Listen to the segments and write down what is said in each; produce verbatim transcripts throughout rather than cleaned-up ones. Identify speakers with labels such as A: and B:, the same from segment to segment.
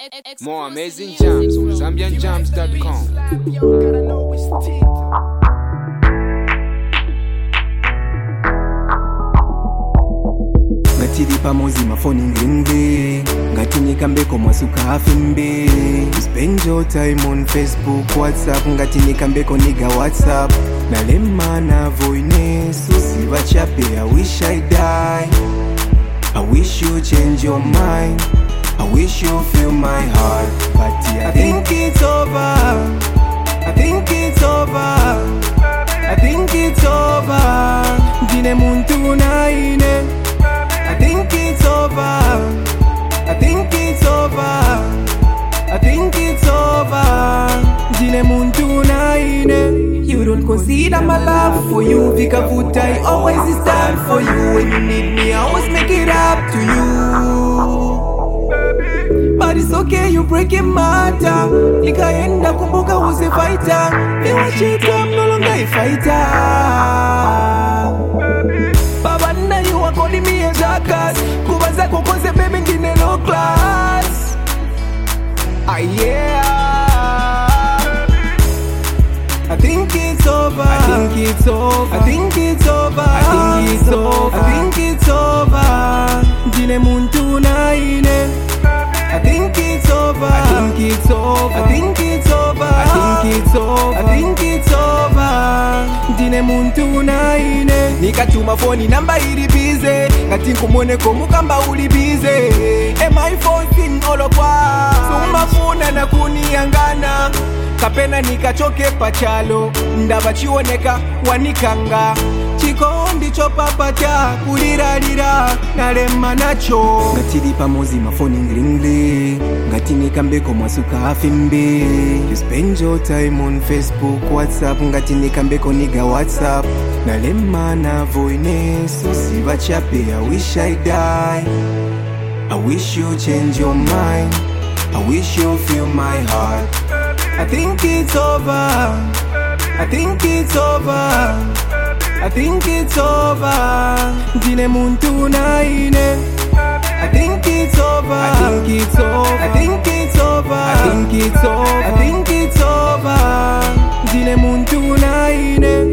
A: More amazing jams on Zambian Jams dot com.
B: Ngatiri pamozi mafoni nginde ngati nikambeko mwasuka hafimbe. Spend your time on Facebook, WhatsApp ngati nikambeko niga WhatsApp. Nalema na voice usiva chape. I wish I die, I wish you change your mind, I wish you feel my heart. But yeah, I think it's over, I think it's over, I think it's over. Dine muntu na ine, I think it's over, I think it's over, I think it's over. Dine muntu na ine. You don't consider my love for you. Vikavuta, I always stand for you. When you need me, I always make it up to you. But it's okay, you breaking my heart. Nikaenda kumbuka who's a fighter. Me watch it, I'm no longer a fighter. Baba na you are calling me a jackass. Kubaza kukonse baby ngine low class. Ah yeah. I think it's over, I think it's over, I think it's over, I think it's over, I think it's over. Dine muntu na ine. I think it's over, I think it's over, I think it's over, I think it's over, I think it's over. Dine muntu na ine. Nikatuma phone namba iri busy, ngati nkumone ko mukamba uli busy. Am I forcing all of us? Suma funa na kuniyangana. Kapena nikachoke pachalo, ndaba chioneka wanikanga. Chikondi chopapa cha kuliralira nalema nacho. Ngatiri pamozi mafoni ngringle ngati nikambeko mwasuka hafimbe. You spend your time on Facebook, WhatsApp ngati nikambeko niga WhatsApp. Nalema na voice usiva chape. I wish I die, I wish you change your mind, I wish you feel my heart. I think it's over, I think it's over, I think it's over. Dine muntu na ine. I think it's over, I think it's over, I think it's over, I think it's over, I think it's over. Dine muntu na ine.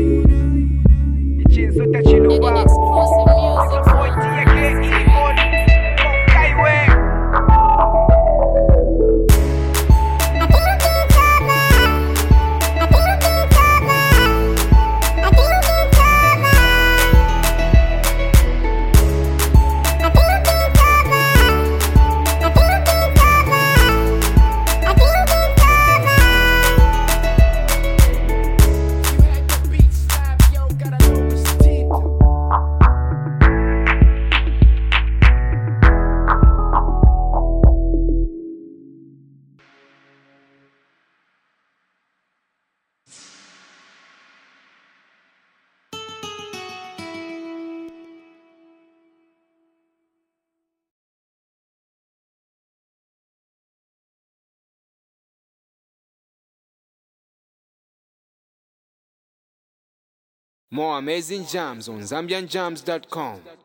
A: More amazing jams on Zambian Jams dot com.